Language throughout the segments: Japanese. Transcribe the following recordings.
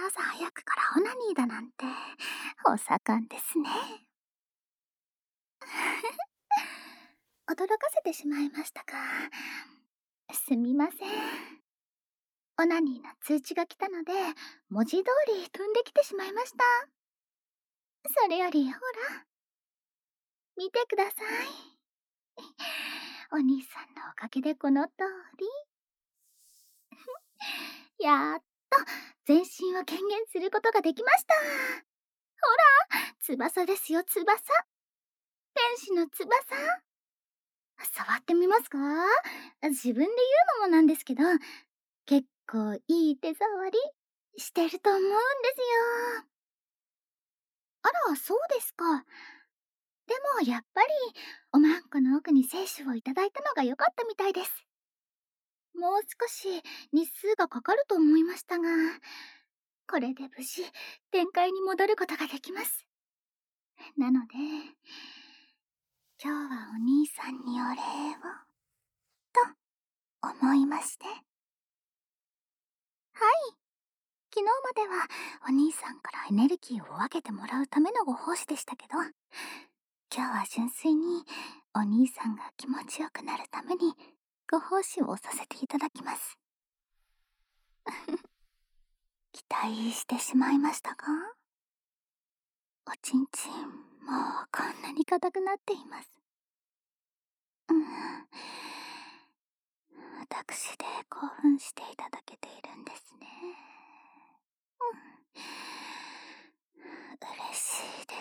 朝早くからオナニーだなんて、お盛んですね。驚かせてしまいましたか。すみません。オナニーの通知が来たので、文字通り飛んできてしまいました。それよりほら、見てください。お兄さんのおかげでこの通り。やっと全身を権限することができました。ほら、翼ですよ、翼。天使の翼。触ってみますか？自分で言うのもなんですけど、結構いい手触りしてると思うんですよ。あら、そうですか。でもやっぱりおまんこの奥に精子をいただいたのが良かったみたいです。もう少し日数がかかると思いましたが、これで無事展開に戻ることができます。なので、今日はお兄さんにお礼を、と思いまして。はい。昨日まではお兄さんからエネルギーを分けてもらうためのご奉仕でしたけど、今日は純粋にお兄さんが気持ちよくなるためにご奉仕をさせていただきます。期待してしまいましたか？おちんちん、もうこんなに硬くなっています。私で興奮していただけているんですね。嬉しいです。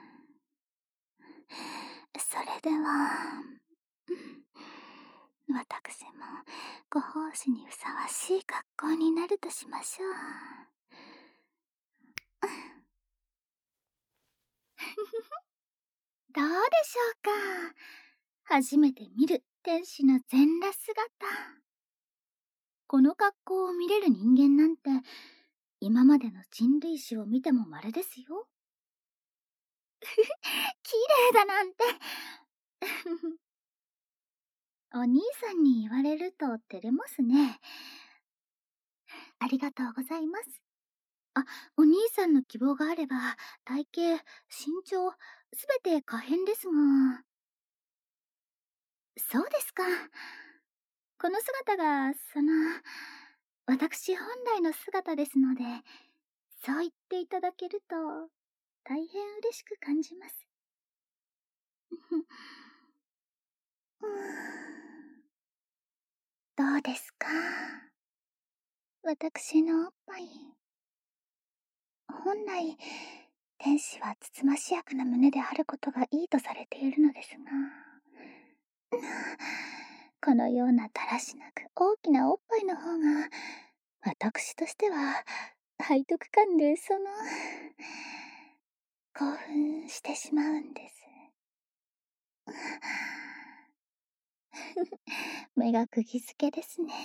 それでは、私もご奉仕にふさわしい格好になるとしましょう。どうでしょうか。初めて見る天使の全裸姿。この格好を見れる人間なんて、今までの人類史を見ても稀ですよ。綺麗だなんて。お兄さんに言われると照れますね。ありがとうございます。あ、お兄さんの希望があれば、体型、身長、すべて可変ですが。そうですか。この姿が、私本来の姿ですので、そう言っていただけると、大変嬉しく感じます。どうですか？私のおっぱい。本来、天使はつつましやかな胸であることがいいとされているのですが、このようなだらしなく大きなおっぱいの方が、私としては、背徳感で興奮してしまうんです。目が釘付けですね。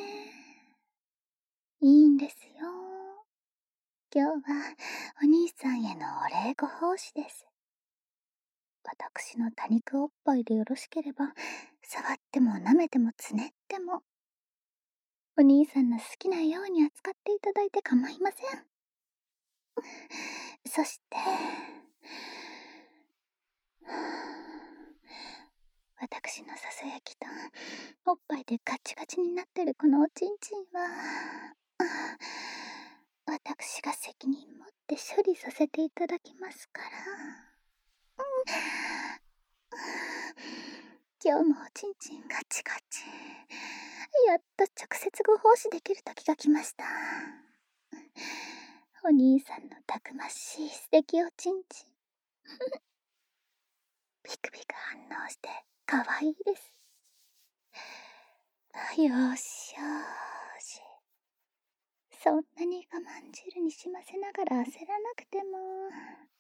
いいんですよ。今日はお兄さんへのお礼ご奉仕です。私の多肉おっぱいでよろしければ、触っても舐めてもつねっても、お兄さんの好きなように扱っていただいて構いません。そして、私のささやきとおっぱいでガチガチになってるこのおちんちんは、私が責任持って処理させていただきますから。今日もおちんちんガチガチ。やっと直接ご奉仕できる時が来ました。お兄さんのたくましい素敵おちんちん。ピクピク反応して可愛いです。よしよし。そんなに我慢汁にしませながら焦らなくても、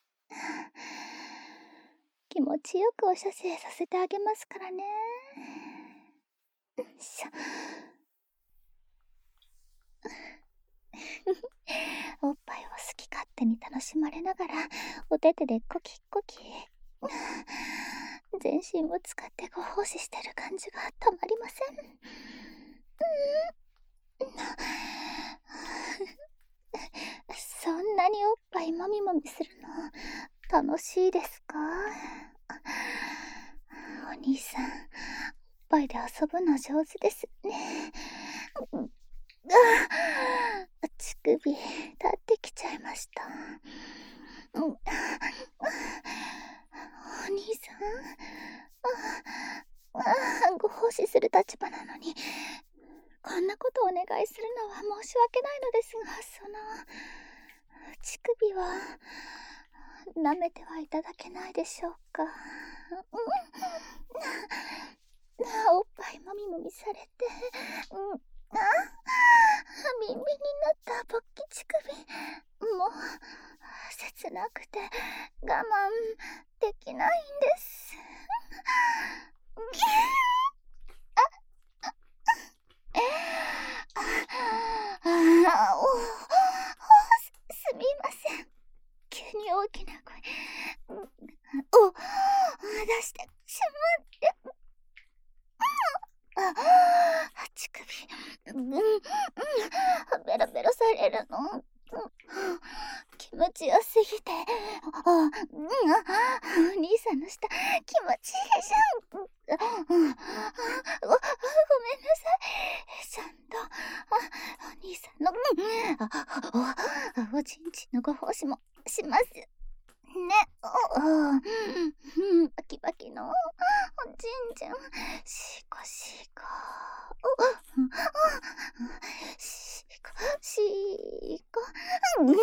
気持ちよくお射精させてあげますからね。おっぱいを好き勝手に楽しまれながら、お手手でコキコキ。全身を使ってご奉仕してる感じがたまりません。 しいですか？お兄さん、おっぱいで遊ぶの上手ですね。乳首、立ってきちゃいました。お兄さん、ご奉仕する立場なのに、こんなことお願いするのは申し訳ないのですが、乳首は、舐めてはいただけないでしょうか。おっぱいもみもみされて、ビンビンになった勃起乳首、もう、切なくて我慢できないんです。すみません。急に大きな声を出してしまって。乳首、ベロベロされるの。気持ちよすぎて、お兄さんの舌、気持ちいいじゃん。ごめんなさい。ちゃんと、お兄さんの、おちんちんのご奉仕もします。ね、バキバキの、おちんちん、シコシコ、シコ、シコ、ダメ。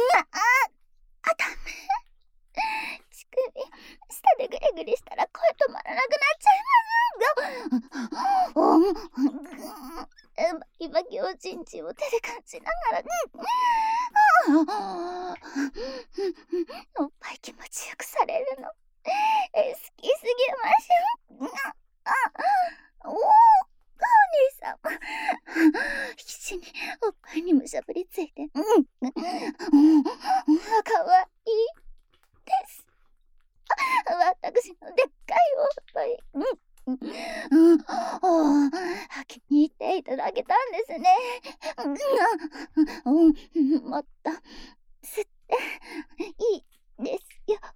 乳首、舌でグリグリしたら声止まらなくなっちゃいます。バキバキおちんちんを手で感じながら、おっぱい気持ちよくされるの。好きすぎましょ。お兄さん、必死におっぱいにむしゃぶりついて、かわいいです。私のでっかいおっぱい、気に入っていただけたんですね。もっと吸っていいですよ。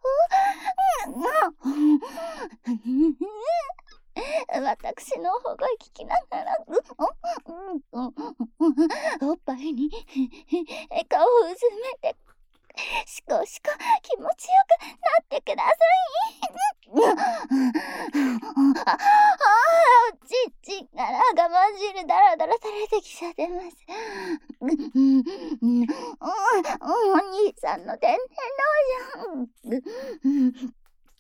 私の大声聞きながら、おっぱいに顔をうずめて、しこしこ気持ちよくなってください。おちんちんから我慢汁だらだら垂れてきちゃってます。お兄さんの天然のじゃん。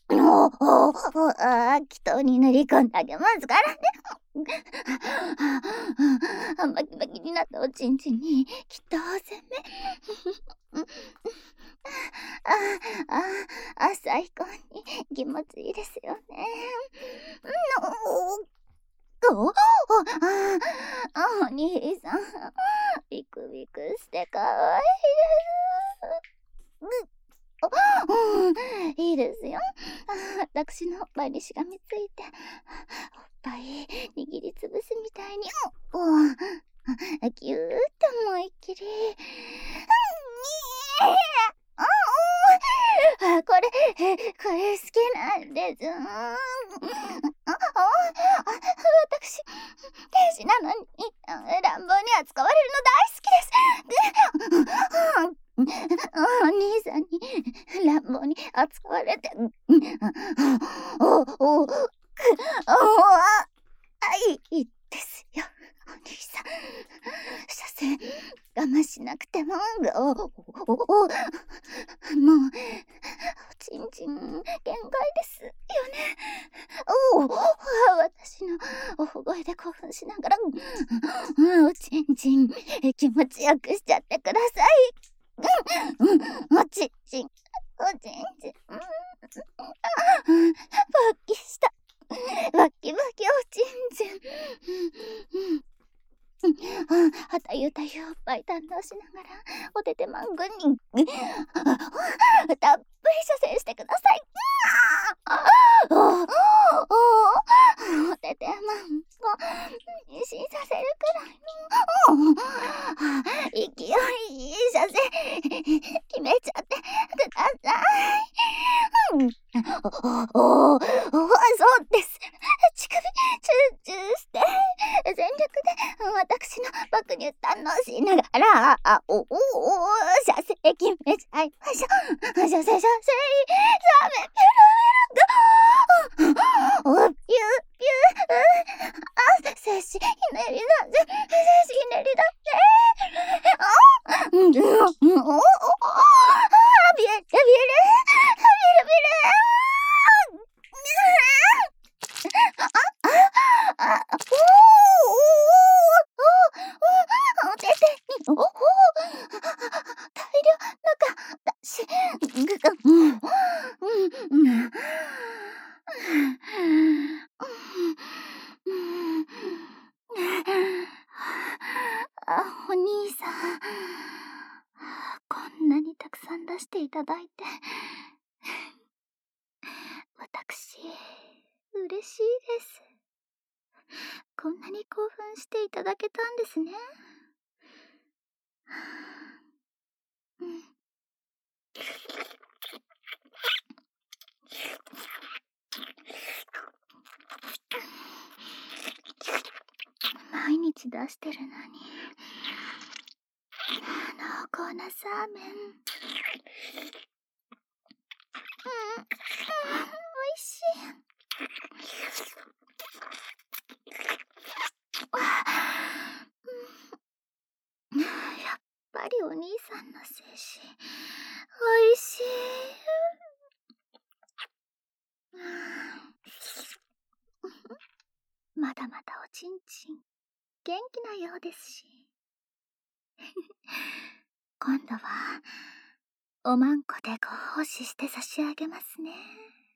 祈祷に塗り込んであげますからね。バキバキになったおちんちんに祈祷を攻め。最高に気持ちいいですよね。お兄さん、ビクビクしてかわいいです。いいですよ。私のおっぱいにしがみついて、おっぱい握りつぶすみたいに、ぎゅーっと思いっきり。これ好きなんです。私、天使なのに、乱暴に扱われるの大好きです。お兄さんに乱暴に扱われて、いいですよ、お兄さん。所詮我慢しなくても、もうおちんちん限界ですよね。私の大声で興奮しながら、おちんちん気持ちよくしちゃってください。おちんちん、勃起した。バキバキおちんちん。はたゆたゆおっぱい堪能しながら、おててまんぐに、たっぷり射精してください。おててまんを妊娠させるくらいの、勢いいい射精、決めちゃってください。 私の爆乳堪能しながら、射精決めちゃいましょう。射精、サメピュルピュル、ピューピュー、精子ひねりだぜ、精子ひねりだぜ、ビエルビエル、ビエルビエル、出てみ、大量のがだし、お兄さん、こんなにたくさん出していただいて、私、嬉しいです。こんなに興奮していただけたんですね。毎日出してるのに、濃厚なサーメン。おいしい。やっぱりお兄さんの精子、おいしい。まだまだおちんちん元気なようですし。今度はおまんこでご奉仕して差し上げますね。